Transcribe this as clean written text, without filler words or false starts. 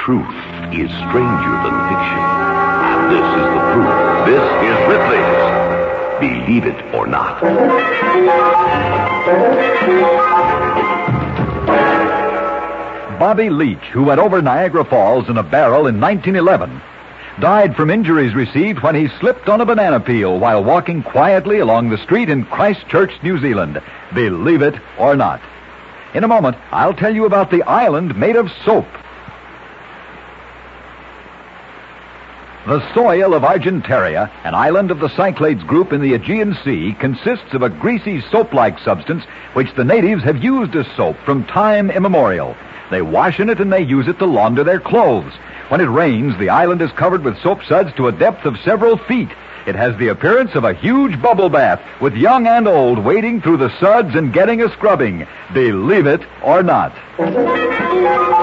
Truth is stranger than fiction. And this is the proof. This is Ripley's Believe It or Not. Bobby Leach, who went over Niagara Falls in a barrel in 1911, died from injuries received when he slipped on a banana peel while walking quietly along the street in Christchurch, New Zealand. Believe it or not. In a moment, I'll tell you about the island made of soap. The soil of Argentaria, an island of the Cyclades group in the Aegean Sea, consists of a greasy soap-like substance which the natives have used as soap from time immemorial. They wash in it and they use it to launder their clothes. When it rains, the island is covered with soap suds to a depth of several feet. It has the appearance of a huge bubble bath, with young and old wading through the suds and getting a scrubbing. Believe it or not.